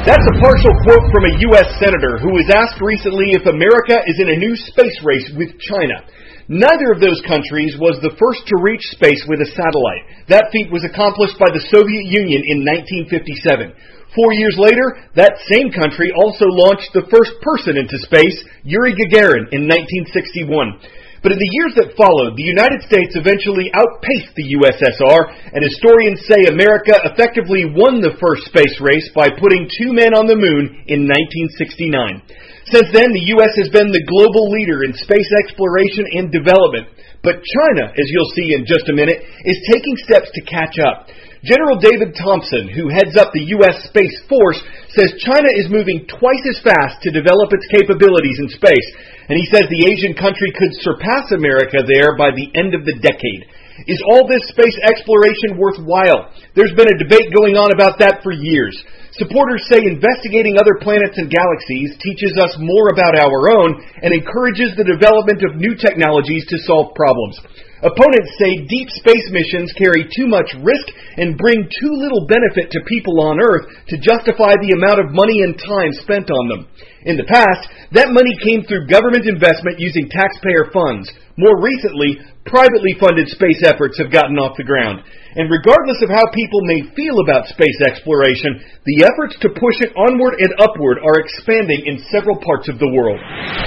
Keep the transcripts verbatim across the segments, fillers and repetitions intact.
That's a partial quote from a U S senator who was asked recently if America is in a new space race with China. Neither of those countries was the first to reach space with a satellite. That feat was accomplished by the Soviet Union in nineteen fifty-seven. Four years later, that same country also launched the first person into space, Yuri Gagarin, in nineteen sixty-one. But in the years that followed, the United States eventually outpaced the U S S R, and historians say America effectively won the first space race by putting two men on the moon in nineteen sixty-nine. Since then, the U S has been the global leader in space exploration and development. But China, as you'll see in just a minute, is taking steps to catch up. General David Thompson, who heads up the U S Space Force, says China is moving twice as fast to develop its capabilities in space, and he says the Asian country could surpass America there by the end of the decade. Is all this space exploration worthwhile? There's been a debate going on about that for years. Supporters say investigating other planets and galaxies teaches us more about our own and encourages the development of new technologies to solve problems. Opponents say deep space missions carry too much risk and bring too little benefit to people on Earth to justify the amount of money and time spent on them. In the past, that money came through government investment using taxpayer funds. More recently, privately funded space efforts have gotten off the ground. And regardless of how people may feel about space exploration, the efforts to push it onward and upward are expanding in several parts of the world.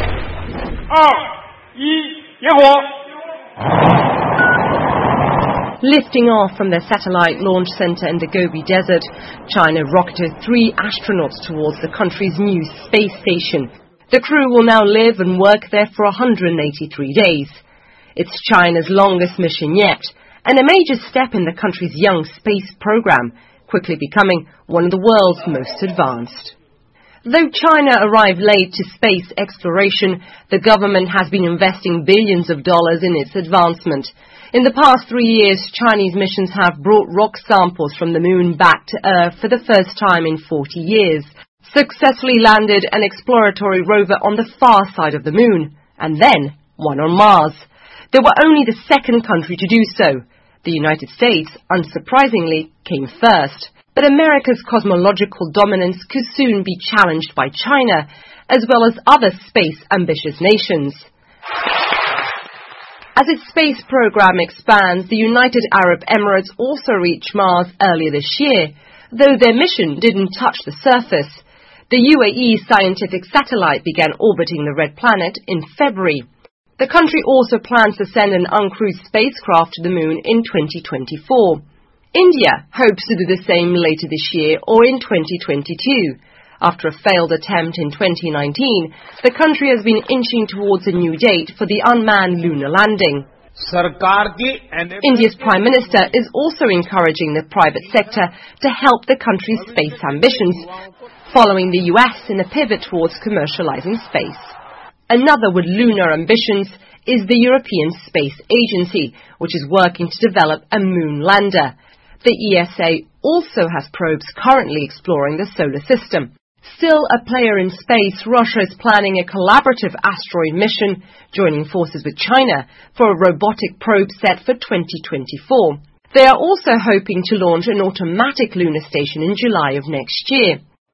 Lifting off from their satellite launch center in the Gobi Desert, China rocketed three astronauts towards the country's new space station. The crew will now live and work there for one hundred eighty-three days. It's China's longest mission yet, and a major step in the country's young space program, quickly becoming one of the world's most advanced. Though China arrived late to space exploration, the government has been investing billions of dollars in its advancement. In the past three years, Chinese missions have brought rock samples from the moon back to Earth for the first time in forty years, successfully landed an exploratory rover on the far side of the moon, and then one on Mars. They were only the second country to do so. The United States, unsurprisingly, came first. But America's cosmological dominance could soon be challenged by China, as well as other space-ambitious nations. As its space program expands, the United Arab Emirates also reached Mars earlier this year, though their mission didn't touch the surface. The U A E scientific satellite began orbiting the red planet in February. The country also plans to send an uncrewed spacecraft to the moon in twenty twenty-four. India hopes to do the same later this year or in twenty twenty-two. After a failed attempt in twenty nineteen, the country has been inching towards a new date for the unmanned lunar landing. India's Prime Minister is also encouraging the private sector to help the country's space ambitions, following the U S in a pivot towards commercializing space. Another with lunar ambitions is the European Space Agency, which is working to develop a moon lander. The E S A also has probes currently exploring the solar system. Still a player in space, Russia is planning a collaborative asteroid mission, joining forces with China for a robotic probe set for twenty twenty-four. They are also hoping to launch an automatic lunar station in July of next year.